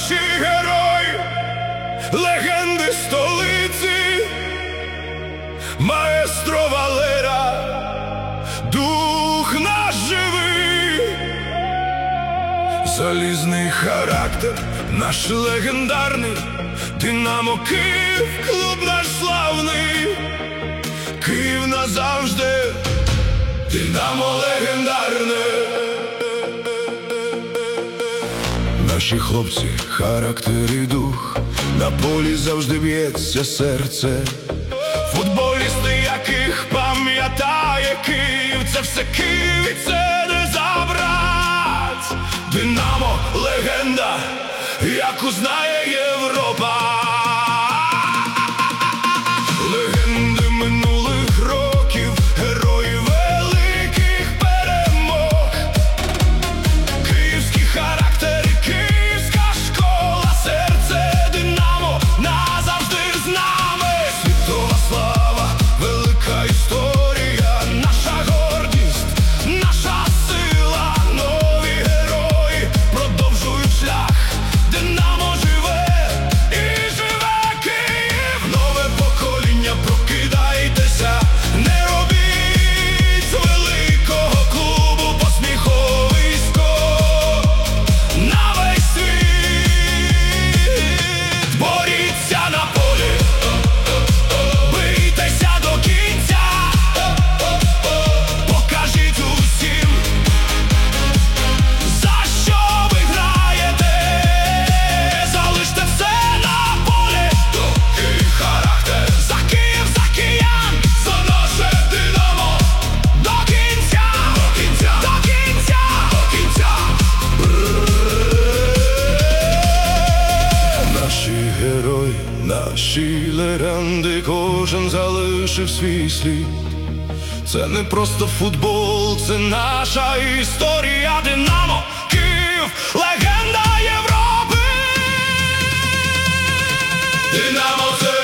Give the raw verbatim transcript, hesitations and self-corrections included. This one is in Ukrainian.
наші герої, легенди столиці, маестро Валера, дух наш живий, залізний характер наш легендарний, Динамо Київ, клуб наш славний, Київ назавжди, Динамо легендарне. Наші хлопці, характер і дух, на полі завжди б'ється серце. Футболісти, яких пам'ятає Київ, це все Київ і це не забрать. Динамо легенда, яку знає Європа. Легенди минулих років, герої великих перемог, київський характер і київська школа, серце Динамо назавжди з нами. Світова слава, велика історія, наша гордість, наша сила, нові герої продовжують шлях. Динамо живе і живе Київ. Нове покоління, прокидайтеся, не робіть з великого клубу посміховисько на весь світ. Боріться на полі, бийтеся до кінця, покажіть усім, за що ви граєте, залиште все на полі. Такий характер, за Київ, за киян, за наше Динамо, до кінця, до кінця, до кінця, до кінця. Наші герої, наші легенди, кожен залишив свій слід. Це не просто футбол, це наша історія. Динамо Київ, легенда Європи. Динамо це